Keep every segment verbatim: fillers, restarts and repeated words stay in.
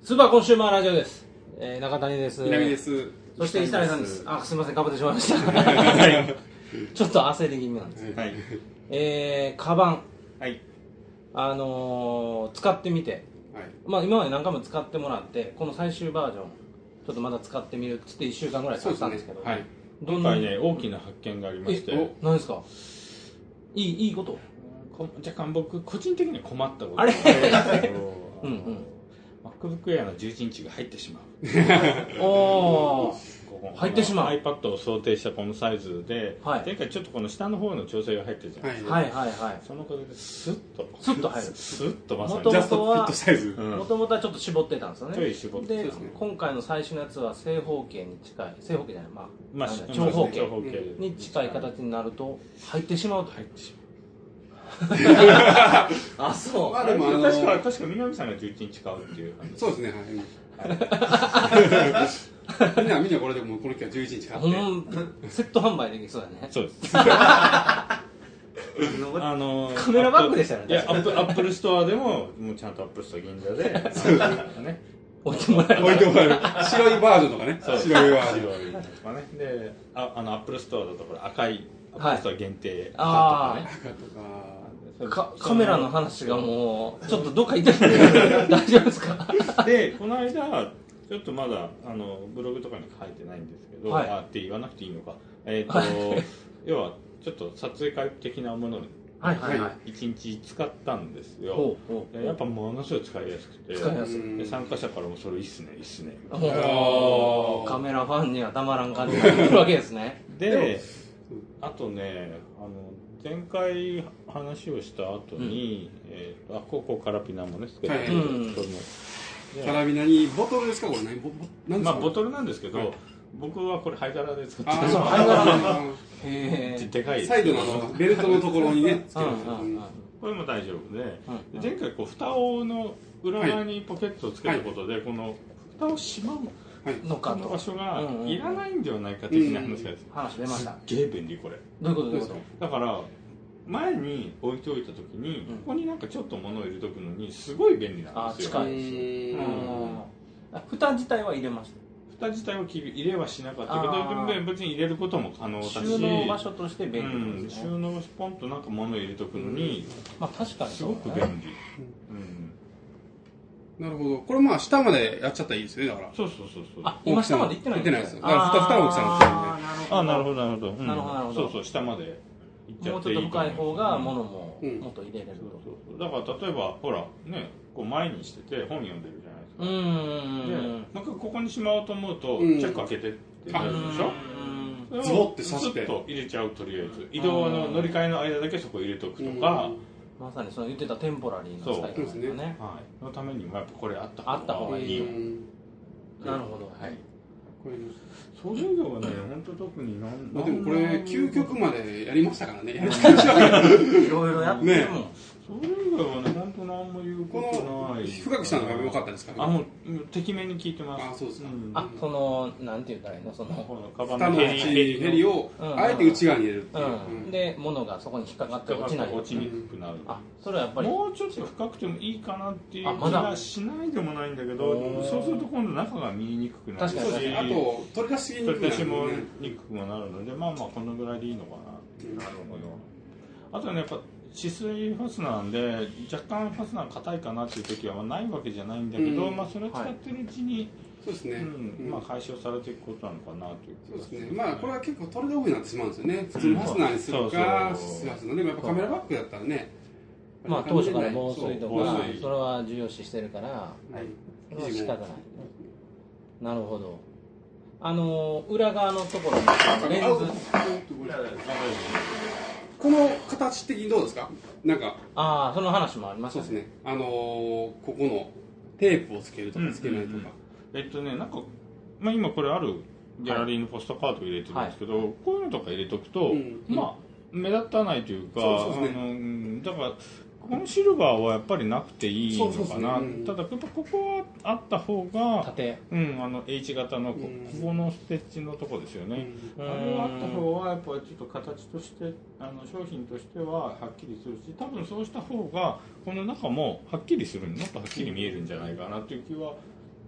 スーパーコンシューマーラジオです。えー、中谷です。 南です。 そして石谷さんです。あ、すみません、かぶってしまいました。ちょっと焦り気味なんです。はい。えー、カバン。はい。あのー、使ってみて。はい。まあ今まで何回も使ってもらって、この最終バージョン、ちょっとまだ使ってみるっつっていっしゅうかんぐらい経ったんですけど。はい。 今回ね、大きな発見がありまして。 え、何ですか？いい、いいこと？ 若干僕、個人的には困ったこと。 あれうんうん。 MacBook Air のじゅういちインチが入ってしまう。 おー入ってしまう。 iPad を想定したこのサイズで、はい、前回ちょっとこの下の方の調整が入ってるじゃないですか。はいはいはい。そのおかげでスッとスッと入る。 スッとまさにジャストフィットサイズ。 もともとはちょっと絞ってたんですよね。 ちょい絞って。 で、今回の最初のやつは正方形に近い、正方形じゃない、まあ、まあ、長方形に近い形になると入ってしまうと。入ってしまう。あ、そう。 まあでも確か確か南さんがじゅういちインチ買うっていう話。 そうですね。はい。みんなみんなこれでもこの機はじゅういちインチ買って。 セット販売できそうだね。 そうです。 あのカメラバッグでしたね。 いや、アップアップルストアでももうちゃんとアップルストア銀座でね置いてもらえる。 置いてもらえる。白いバージョンとかね。白いバージョンとかね。で、ああのアップルストアだとこれ赤いアップルストア限定赤とかね。赤とか。かカメラの話がもうちょっとどっか行ってる大丈夫ですか？ でこの間ちょっとまだあのブログとかに書いてないんですけど、はい、あって言わなくていいのか、えーとはい、要はちょっと撮影会的なものにいちにち使ったんですよ。はいはいはい、やっぱものすごい使いやすくて、 使いやすいで参加者からもそれいいっすねいいっすね。 カメラファンにはたまらん感じがするわけですね。 であとねあの前回話をした後に、うんえー、あここカラビナもねつけて、はいうん、 カラビナにボトルですかこれ何ボ何ですか？まあボトルなんですけど、はい、僕はこれハイガラで使ってる。あそうハイガラのへでかいサイドのベルトのところにねつけるこれも大丈夫で、うん、前回こう蓋をの裏側にポケットをつけたことで、はい、この蓋をしまうのかの場所がいらないんではないか的な話が話出ました。 すっげえ便利これ。 どういうことですか？ だから前に置いておいた時に、ここになんかちょっと物を入れとくのにすごい便利なんですよ。 あ近い。うん、蓋自体は入れました。 蓋自体は入れはしなかったけど別に入れることも可能だし収納場所として便利なんですね。 収納ポンとなんか物を入れとくのに、 まあ確かにすごく便利。うんなるほど。これまあ下までやっちゃったらいいですねだから。 そうそうそうそう。 あ、今下まで行ってないんですか？行ってないです。だから蓋蓋の大きさにしてるんで。 あ、なるほどなるほど。 なるほどなるほど。 そうそう下まで行っちゃっていい。 もうちょっと深い方が物ももっと入れれると。 そうそう。だから例えばほらねこう前にしてて本読んでるじゃないですか。 うん。 でなんかここにしまおうと思うとチェック開けてってなるでしょ。 ズボって刺して。 ずっと入れちゃうとりあえず移動の乗り換えの間だけそこ入れとくとか。 まさにその言ってたテンポラリーの使い方ですね。 はい。のためにもやっぱこれあったあった方がいいよ。なるほど。 はい。これ送料業はね本当特になん。 まあでもこれ究極までやりましたからね。いろいろやっても。 それ以外はね本当何も言うことない。 深くしたのが良かったですかね。 あもうてきめんに聞いてます。 あそうですか。 あそのなんて言ったらいいのその蓋のヘリをあえて内側に入れるっていう。 で物がそこに引っかかって落ちない。 落ちにくくなる。 あそれはやっぱりもうちょっと深くてもいいかなっていう気がしないでもないんだけど、そうすると今度中が見えにくくなるし、 あと取り出しにくくなる。 取り出しもにくくもなるので、まあまあこのぐらいでいいのかなっていう。なるほど。あとねやっぱ止水ファスナーなんで若干ファスナー硬いかなっていう時はないわけじゃないんだけど、まあそれを使ってるうちにそうですね。 まあ解消されていくことなのかなという。 そうですね。まあこれは結構トレードオフになってしまうんですよね。普通のファスナーにするか止水ファスナーでもやっぱカメラバッグだったらね。 まあ当初から防水とかそれは重要視してるから、それは仕方ないね。なるほど。あの裏側のところのレンズ。 この形的にどうですか？なんかああその話もありますね。 そうですね。あのここのテープをつけるとかつけないとか。 えっとねなんかまあ今これあるギャラリーのポストカードを入れてるんですけど、こういうのとか入れとくとまあ目立たないというか、あのだからこのシルバーはやっぱりなくていいのかな。ただやっぱここはあった方が縦、 うん、あの H 型のここのステッチのとこですよね。あれがあった方はやっぱりちょっと形としてあの商品としてははっきりするし、多分そうした方がこの中もはっきりするもっとはっきり見えるんじゃないかなという気は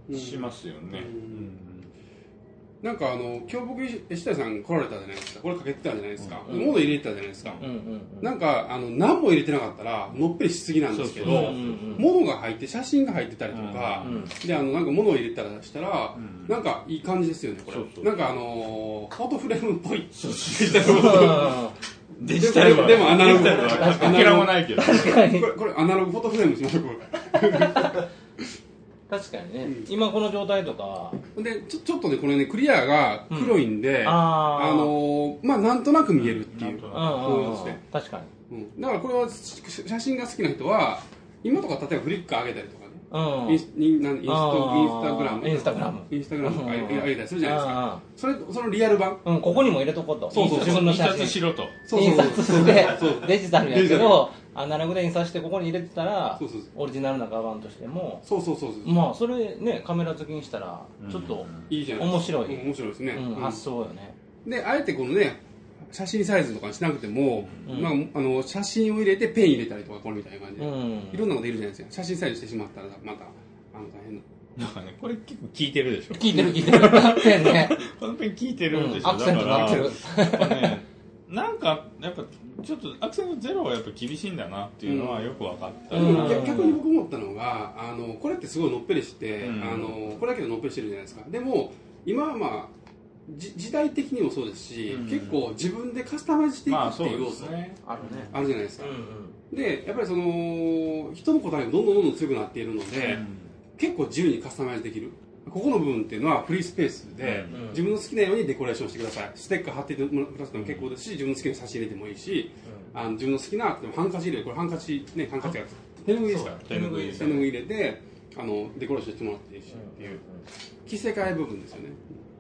しますよね。 なんかあの今日僕石谷さん来られたじゃないですか。これかけてたじゃないですか。うん、物入れてたじゃないですか。うんうんうん、なんかあの何も入れてなかったらのっぺりしすぎなんですけど、そうそう、うんうん、物が入って写真が入ってたりとか、うんうん、であのなんか物を入れたらしたら、うん、なんかいい感じですよねこれ。そうそう、なんかあのフォトフレームっぽい。そうそうデジタルはでもアナログかけらもないけど。 これこれアナログフォトフレームしましょうこれ。 確かにね、うん、今この状態とかでちょ、ちょっとねこれねクリアが黒いんで、うん、あ, あのー、まあなんとなく見えるっていう、うん、 確かに、うん、だからこれは写真が好きな人は今とか例えばフリック上げたりとかね、うん、インスインインスタグラムインスタグラムインスタグラムとか上げたりするじゃないですか。それそのリアル版、 うん、ここにも入れとこうと。 そうそう、 自分の写真印刷しろと。 印刷でデジタルやけどアナログで印刷してここに入れてたらそうそうそうオリジナルなカバンとしてもそうそうそうそう、 まあそれねカメラ好きにしたらちょっといいじゃない面白い、 うん、面白いですね、 うん、発想よね。 であえてこのね写真サイズとかにしなくても、うんまあ、あの写真を入れてペン入れたりとかこれみたいな感じで、うん、いろんなことできるじゃないですか。写真サイズしてしまったらまたあの大変な。 なんかね、これ結構効いてるでしょ。 効いてる効いてる。ペンね。 このペン効いてるんでしょ。 うん、アクセントがアクセント。 やっぱね、なんかやっぱちょっとアクセントゼロはやっぱ厳しいんだなっていうのはよく分かった。 うんうん、逆に僕思ったのがあのこれってすごいのっぺりして、うん、あのこれだけでのっぺりしてるじゃないですか。でも今はまあ時代的にもそうですし、うん、結構自分でカスタマイズしていくっていう要素、まああるね、あるじゃないですか。うんうん、でやっぱりその人の答えがどんどんどんどん強くなっているので、うん、結構自由にカスタマイズできる。ここの部分っていうのはフリースペースで、うん、自分の好きなようにデコレーションしてください。ステッカー貼ってくださっても結構ですし、自分の好きな写真入れてもいいし、うん、あの自分の好きなハンカチ入れる。これハンカチね、ハンカチが手ぬぐいですから。手ぬぐい入れてあのデコレーションしてもらっていいしっていう着せ替え部分ですよね。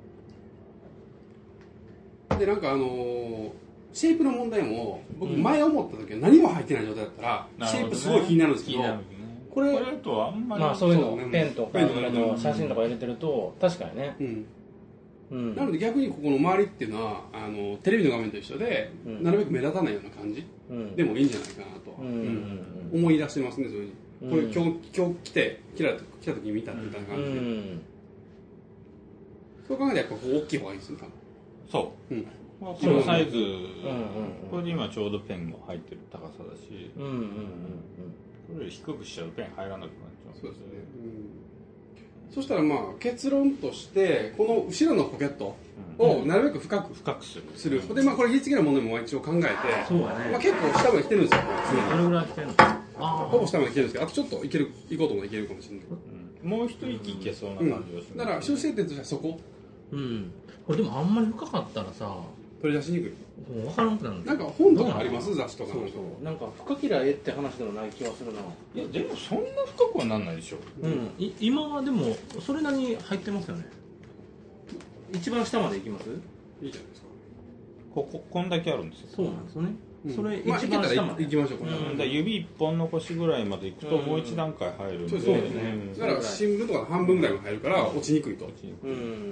でなんかあのー、シェイプの問題も僕前思った時は何も入ってない状態だったら、うん、シェイプすごい気になるんですけど、 これとあんまりまあそういうのペンとかの写真とか入れてると確かにね、 うんうん、なので逆にここの周りっていうのはあのテレビの画面と一緒で、うん、なるべく目立たないような感じ、うん、でもいいんじゃないかなと、うんうんうん、思い出してますね。そういうふうにこれ今日今日来て来た来た時に見たみたいな感じで、うん、そう考えたらやっぱこう大きい方がいいですね。 そう、うん、まあ、このサイズ、うんうんうん、これで今ちょうどペンも入ってる高さだし、うんうんうんうん、これ低くしちゃうとペン入らなくなっちゃう。 そうですね、うん、そしたらまあ結論としてこの後ろのポケットをなるべく深く、 深くするする、うん、でまあこれ技術的なものも一応考えて、 そうだね、 まあ、結構下まで来てるんですよ。 どれぐらい来てるの？ あほぼ下まで来てるんですけど、あとちょっといける行こうともいけるかもしれない、 うん、もう一息いけそうな感じがする、 うん、だから修正点としてはそこ、 うん、これでもあんまり深かったらさ取り出しにくい。 分からなくなる。 なんか本とかあります？雑誌とか。 そうそう。なんか深きらえって話でもない気がするな。 いやでもそんな深くはなんないでしょ。 うん。い今はでもそれなりに入ってますよね。一番下まで行きます？ いいじゃないですか。 こここんだけあるんですよ。 そうなんですよね。うん、それ一番下まで、まあ、行きましょう。これ、 うん、だ指一本残しぐらいまで行くともう一段階入るんで。 そうですね。だから新聞とか半分ぐらいも入るから落ちにくいと。うん。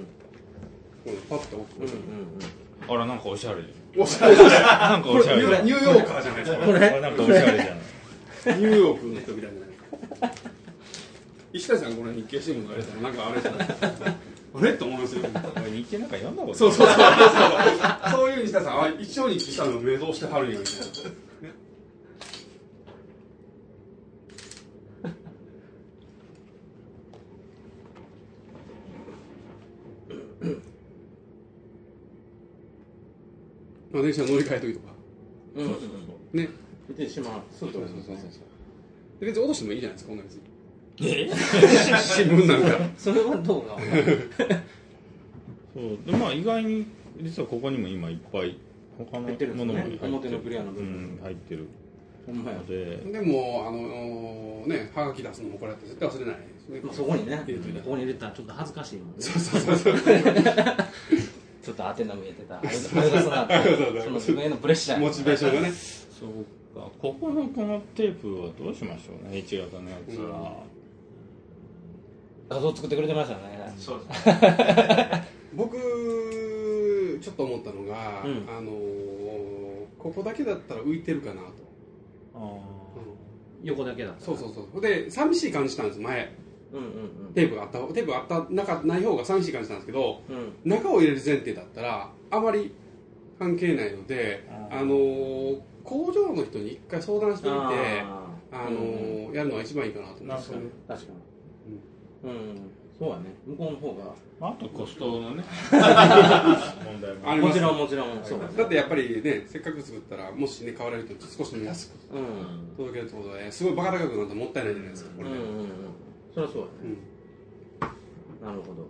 パッと置く。うんうんうん。 あらなんかおしゃれ。 おしゃれ。 なんかおしゃれ。 ニューヨーカーじゃないですか。 これなんかおしゃれじゃない。ニューヨークの人みたいな。石田さんこれ日経新聞があれだなんかあれじゃない。あれと思いますよ。 日経なんか読んだこと。 そうそうそうそう。そういう石田さんは一生にしたのを迷走してはるんやみたいな。まあ、電車乗り換えときとか、うん、ね、 見てしまう、そうそうそうそう、 別に落としてもいいじゃないですか、こんな別に。 え新聞なんか。 それはどうか。 そうでまあ意外に実はここにも今いっぱい他のものも入ってる、 表のクリアの部分、 うん、入ってる。 ほんまやで、でもあのね、はがき出すのもこれって絶対忘れないですね。 まあそこにね、ここに入れたらちょっと恥ずかしいもんね。 そうそうそうそう。 ちょっと当てな見えてた。あれがそのその自分へのプレッシャー。 モチベーションがね。 そうか。ここのこのテープはどうしましょうね。H 型のやつは。 画像作ってくれてましたね。 そうですね。 僕ちょっと思ったのが、うん、あのここだけだったら浮いてるかなと。 ああ、うん。横だけだった。 そうそうそう。で寂しい感じしたんです前。 テープがあったテープがあった中ない方が寂しい感じなんですけど、うん、中を入れる前提だったらあまり関係ないので、あのー、工場の人に一回相談してみて、あのーうん、やるのが一番いいかなと思いますよね。 確かに、うん、うん、そうやね、向こうの方が、 あとコストのね問題ももちろんもちろんそうだ、ね、 だってやっぱりね、せっかく作ったらもしね買われると少しでも安く届けるってことで、すごいバカ高くなったらもったいないじゃないですか、これ、ね、うんうんうん、 そりゃそうだね、うん、なるほど、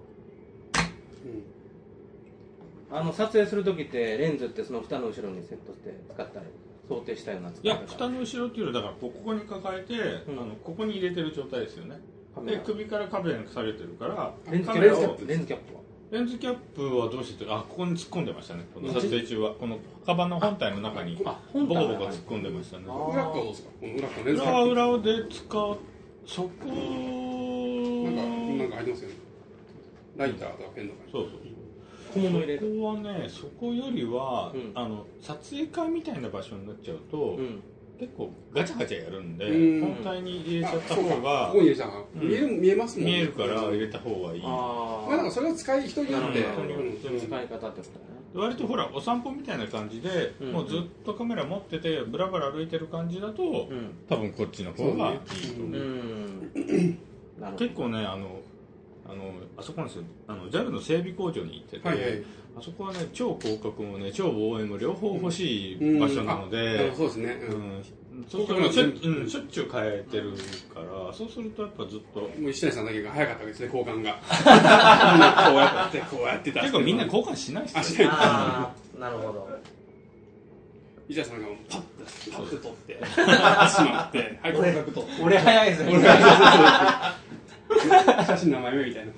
うん、あの撮影するときってレンズってその蓋の後ろにセットして使ったり想定したような使い方。 いや、蓋の後ろっていうのはだからここに抱えて、うん、あのここに入れてる状態ですよね。で首からカメラにされてるからレンズキャップレンズキャップはレンズキャップはどうしてあここに突っ込んでましたね。この撮影中はこのカバンの本体の中にボコボコ突っ込んでましたね。 裏はどうですか？この裏裏は裏で使うそこなんかなんかありますよね。ライターとかペンとか。 そうそう。小物入れる。そこはね、そこよりは、うん、あの撮影会みたいな場所になっちゃうと、うん、結構ガチャガチャやるんで、うん本体に入れちゃった方が、 ここに入れちゃう、うん、見える見えますもんね。 見えるから入れた方がいい。 あまあなんかそれは使い人によって、 人によって使い方ってことね。 割とほらお散歩みたいな感じで、うん、もうずっとカメラ持っててブラブラ歩いてる感じだと、うん、多分こっちの方がいいと思う。うん結構ねあのあのあそこなんですよ、あの ジャル の整備工場に行ってて、はいはい、あそこはね超広角もね超望遠も両方欲しい場所なので、 うん、そうですね、うんうんそうするとしょ、うん、しょっちゅう変えてるから、そうするとやっぱずっともう石谷さんだけが早かったわけですね、交換がこうやってこうやってた結構みんな交換しないっすよ。 あ、しない。 あなるほど。 石谷さんがパッてパッて取ってしまってはい交換取って俺早いですね写真の名前みたいな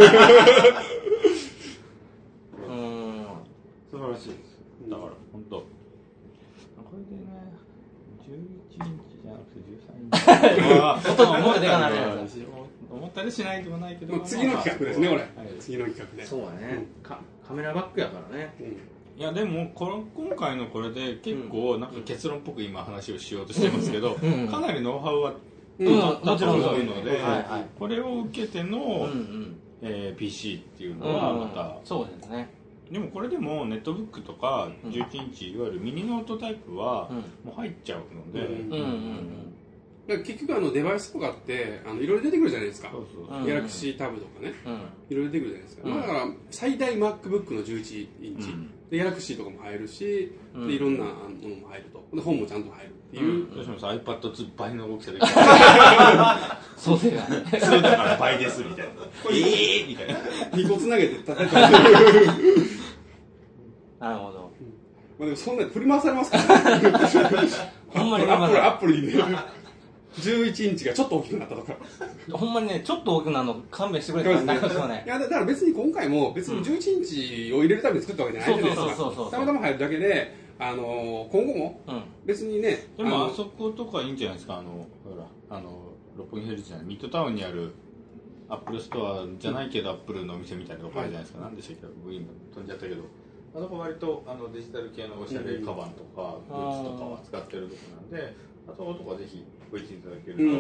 うん素晴らしいです。だから本当これでねじゅういちインチじゃなくてじゅうさんインチ音がもっとでかなるやつ思ったりしないでもないけど、 次の企画ですね、これ、はい、次の企画でそうだね、うん、カメラバッグやからね、うんいやでもこの今回のこれで結構なんか結論っぽく今話をしようとしてますけど、うん、かなりノウハウは取ったと思うので、これを受けての、うんうんえー、ピーシー っていうのはまた、うん、 そうですね。 でもこれでもネットブックとかじゅういちインチいわゆるミニノートタイプはもう入っちゃうので、うんうんうん、結局あのデバイスとかってあのいろいろ出てくるじゃないですか。そうそうギャラクシータブとかね、うん、いろいろ出てくるじゃないですか、うんまあ、だから最大 MacBook のじゅういちインチ、うんでギャラクシーとかも入るし、うん、でいろんなものも入るとで本もちゃんと入るっていう、 どうします iPad ツー倍の大きさでそうでがねそうだから倍ですみたいなええー、みたいなにこつなげて叩いてなるほど、 まあ、でもそんなに振り回されますからねほんまにアップルアップルにねじゅういちインチがちょっと大きくなったとかほんまにねちょっと大きくなるの勘弁してくれたらなりますよね。 いやだから別に今回も別にじゅういちインチを入れるために作ったわけじゃないじゃないですか。たまたま入るだけで、あのー、今後も別にね、 うん、でもあそことかいいんじゃないですか。あのほらあの六本木ヒルズじゃないミッドタウンにあるアップルストアじゃないけど、うん、アップルのお店みたいなとこあるじゃないですか、はい、なんでしたっけ僕今飛んじゃったけどあそこ割とあのデジタル系のおしゃれカバンとか、うん、グッズとかは使ってるとこなんであそことかぜひご一緒いただけると、うん、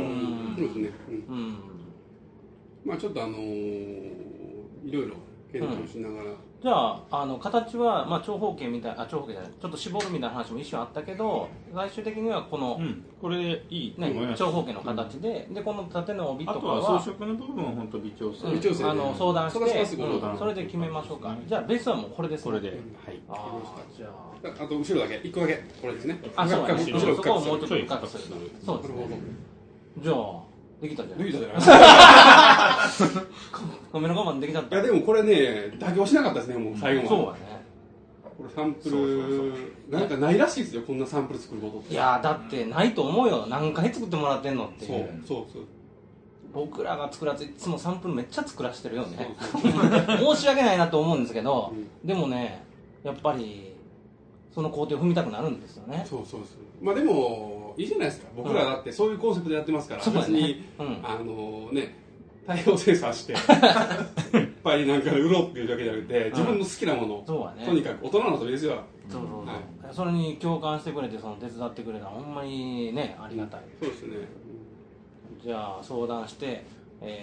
そうですね、うんうん、まあちょっとあのー、いろいろ検討しながら、うん、 じゃあ、あの形は、まあ、長方形みたいあ長方形じゃないちょっと絞るみたいな話も一瞬あったけど最終的にはこの、うん、 これでいいと思います、 ね、長方形の形で、うん、でこの縦の帯とかはあとは装飾の部分は本当微調整、 微調整、ね、あの相談して、 うん、 それで決めましょうか、うん、じゃあベースはもうこれですねこれで、はい、 あじゃああと後ろだけいっこだけこれですねあそうだね後ろそこをもうちょっと深くするそうですねじゃあできたんじゃないできたじゃないですかカメラ我慢できたんいやでもこれね妥協しなかったですねもう最後まで、 そうだねこれサンプルそうそうそうなんかないらしいですよこんなサンプル作ることっていやだってないと思うよ何回作ってもらってんのっていうそうそうそう僕らが作らずいつもサンプルめっちゃ作らせてるよね申し訳ないなと思うんですけど、うん、でもねやっぱりその工程を踏みたくなるんですよねそうそうそうまあでもいいじゃないですか僕らだってそういうコンセプトでやってますから、うん、別に、うん、あのね大量生産していっぱいなんか売ろうっていうだけじゃなくて自分の好きなもの、うんね、とにかく大人の遊びですよそうそうそう、はい、それに共感してくれてその手伝ってくれたらほんまにねありがたい、 そうですね、 じゃあ相談して、え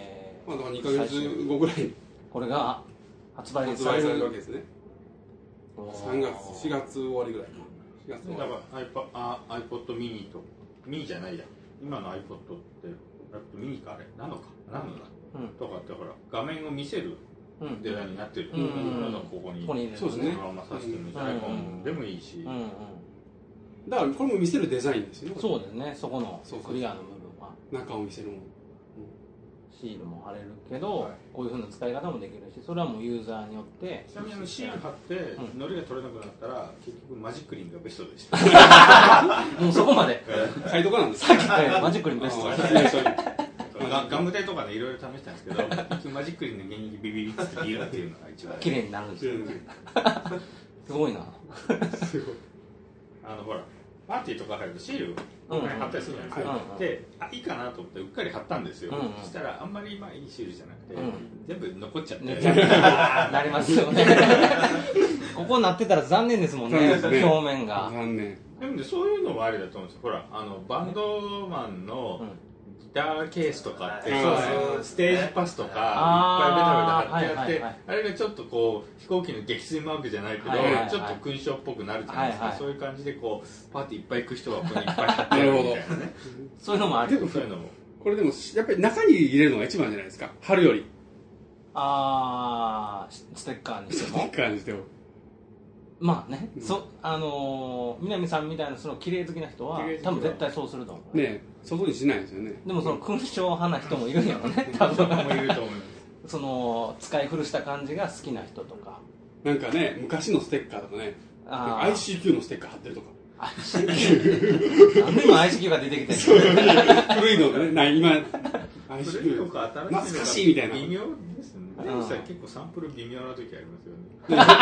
まあ、だからにかげつごぐらいにこれが発売されるわけですね。さんがつしがつ終わりぐらい。しがつ終わり。 だから iPod, iPod mini とミニじゃないや、今の iPod ってミニかあれなのか何のだ、うん、とかってほら画面を見せるデザインになってる、うんうんうん、ここにここにそうですね、 そのままさしてみたいな iPhone でもいいし、うんうん、 だからこれも見せるデザインですよね。 そうですね、そこのクリアの部分は中を見せるもの、 シールも貼れるけど、はい、こういうふうな使い方もできるし、それはもうユーザーによって。 ちなみにシール貼って、うん、のりが取れなくなったら結局マジックリンがベストでしたもうそこまで買いとかなんですか。さっきマジックリンベストガムテとかねいろいろ試したんですけど結局マジックリンの原液ビビビってビューっていうのが一番綺麗になるんですよすごいなすごい。 あのほらパーティーとか入るとシールを貼ったりするじゃないですか、うん、で、あ、いいかなと思ってうっかり貼ったんですよ、うんうん、そしたらあんまりまあいいシールじゃなくて、うん、全部残っちゃって、ね、 なりますよねここになってたら残念ですもんね、ね表面が残念。 でも、ね、そういうのもありだと思うんですよ。ほらあのバンドマンの、うんギターケースとかって、そう、ステージパスとかいっぱいベタベタ貼ってあって、あれがちょっとこう飛行機の撃墜マークじゃないけど、はいはいはい、ちょっと勲章っぽくなるじゃないですか、はいはい、そういう感じでこうパーティーいっぱい行く人はここにいっぱい貼ってあるみたいなねそういうのもある。 そういうのもこれでもやっぱり中に入れるのが一番じゃないですか、貼るより。 あー、ステッカーにしてもステッカーにしてもまあね、うん、そあのー、南さんみたいなその綺麗好きな人は多分絶対そうすると思うね。ね、外にしないですよね。 でもその勲章派な人もいるんやろね多分もいると思います。 その使い古した感じが好きな人とかなんかね、昔のステッカーとかね、アイシーキュー のステッカー貼ってるとか。 アイシーキュー 何でも アイシーキュー が出てきてる古いのね、ない今 アイシーキューとか新しい懐かしいみたいな。 微妙ですね。でもさ、結構サンプル微妙な時ありますよね。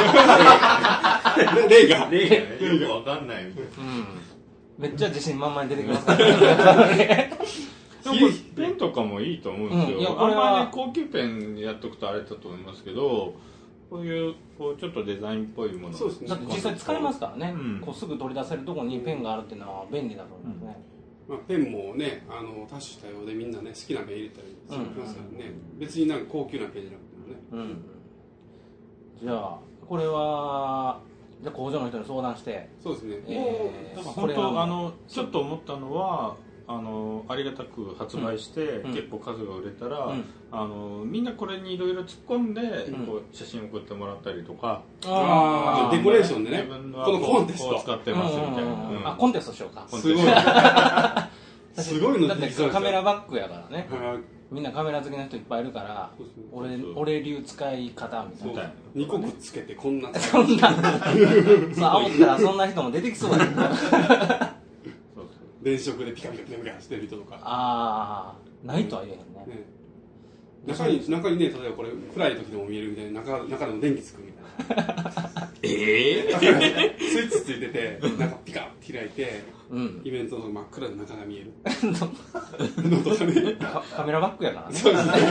例が例がね、よくわかんないみたいな、 うん、めっちゃ自信満々に出てきますからねでもペンとかもいいと思うんですよ、うん、いやこれはあんまり高級ペンやっとくとあれだと思いますけど、こういうこうちょっとデザインっぽいもの、 そうですね、だって実際使えますからね、うん、こうすぐ取り出せるところにペンがあるっていうのは便利だと思うんですね、 うん、まあ、ペンもね、あの多種多様でみんなね好きなペン入れたりしますからね、うん、別になんか高級なペンじゃなくてもね、うん、 じゃあこれはじゃあ工場の人に相談して、 そうですね、 えー、だから本当あのちょっと思ったのはあのありがたく発売して、うん、結構数が売れたら、うん、あのみんなこれにいろいろ突っ込んで、うん、こう写真送ってもらったりとか、 ああデコレーションでね、 自分はこのコンテストを使ってますみたいな、うんうん、あコンテストしようか、 すごいすごいのだってカメラバッグやからね、みんなカメラ好きな人いっぱいいるから、俺俺流使い方みたいな、 にこくっつけてこんなそんなそう煽ったらそんな人も出てきそうだけど電飾でピカピカピカピカしてる人とか、 ああないとは言えへんね、ね、 中に中にね、例えばこれ暗い時でも見えるみたいな、中中でも電気つくみたいなええー、 スイッチついてて中ピカッて開いて、うん、イベントの真っ暗で中が見えるのとかねカメラバッグやからね、 そうですね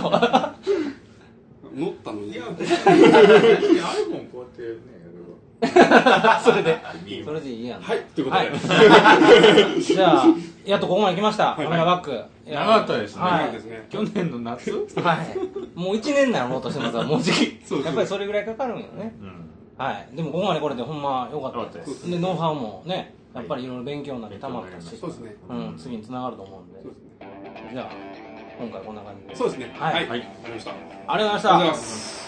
乗ったのに、いや、 あるもんこうやってねそれでそれでいいやん、 はい、ということで、 はい、じゃあやっとここまで来ました、はい、カメラバッグ、 長かったですね、 はい、 去年の夏はいもういちねんなろうとしてますから、もうじきやっぱりそれぐらいかかるんよね、うん、はい、でもここまでこれでほんま良かったです。でノウハウもね、やっぱりいろいろ勉強になってたまったし、 そうですね、 うん、次につながると思うんで、そうですね、じゃあ今回こんな感じで、 そうですね、はい、はい、ありがとうございました。 ありがとうございました。